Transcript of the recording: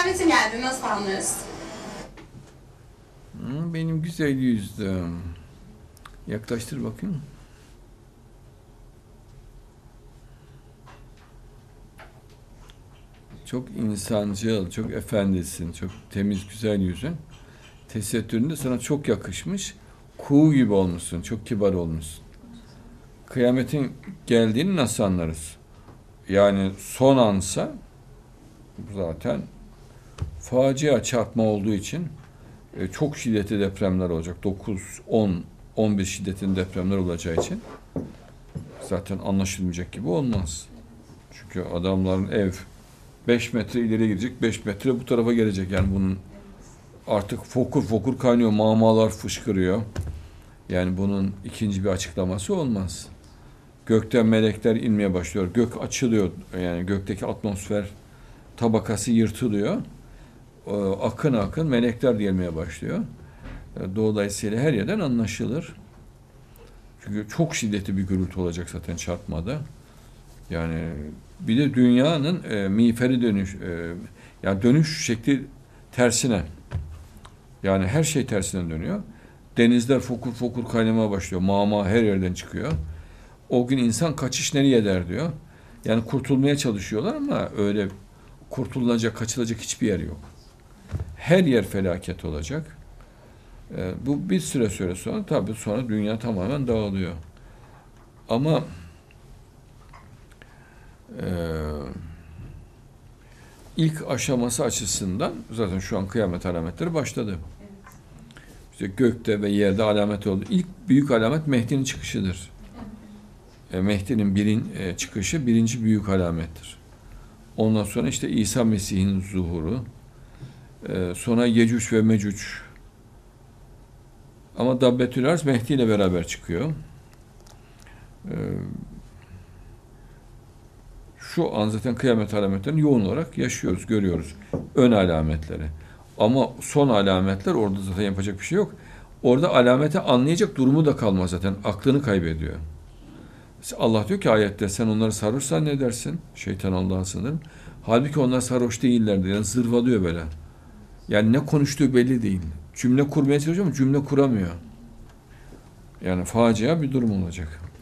kıyametin geldi nasıl anlarız? Benim güzel yüzlüm. Yaklaştır bakayım. Çok insancıl, çok efendisin, çok temiz, güzel yüzün. Tesettüründe sana çok yakışmış. Kuğu gibi olmuşsun, çok kibar olmuşsun. Kıyametin geldiğini nasıl anlarız? Yani son ansa zaten facia çarpma olduğu için çok şiddetli depremler olacak. 9, 10, 11 şiddetinde depremler olacağı için zaten anlaşılmayacak gibi olmaz. Çünkü adamların ev 5 metre ileri gidecek, 5 metre bu tarafa gelecek. Yani bunun artık fokur fokur kaynıyor, mağmalar fışkırıyor. Yani bunun ikinci bir açıklaması olmaz. Gökten melekler inmeye başlıyor. Gök açılıyor. Yani gökteki atmosfer tabakası yırtılıyor. Akın akın melekler gelmeye başlıyor. Dolayısıyla her yerden anlaşılır. Çünkü çok şiddetli bir gürültü olacak zaten çarpmada. Yani bir de dünyanın miğferi yani dönüş şekli tersine. Yani her şey tersine dönüyor. Denizler fokur fokur kaynamaya başlıyor. Mağma her yerden çıkıyor. O gün insan kaçış nereye der diyor. Yani kurtulmaya çalışıyorlar ama öyle kurtulacak, kaçılacak hiçbir yer yok. Her yer felaket olacak. Bu bir süre sonra tabii sonra dünya tamamen dağılıyor. Ama ilk aşaması açısından zaten şu an kıyamet alametleri başladı. İşte gökte ve yerde alamet oldu. İlk büyük alamet Mehdi'nin çıkışıdır. Mehdi'nin çıkışı birinci büyük alamettir. Ondan sonra işte İsa Mesih'in zuhuru. Sonra Yecüc ve Mecüc. Ama Dabbetül Arz Mehdi ile beraber çıkıyor. Şu an zaten kıyamet alametlerini yoğun olarak yaşıyoruz, görüyoruz. Ön alametleri. Ama son alametler orada zaten yapacak bir şey yok. Orada alameti anlayacak durumu da kalmaz zaten. Aklını kaybediyor. Allah diyor ki ayette sen onları sarhoş zannedersin. Şeytan Allah'a sınırım. Halbuki onlar sarhoş değillerdi. Yani zırvalıyor böyle. Yani ne konuştuğu belli değil. Cümle kurmaya çalışıyor ama cümle kuramıyor. Yani facia bir durum olacak.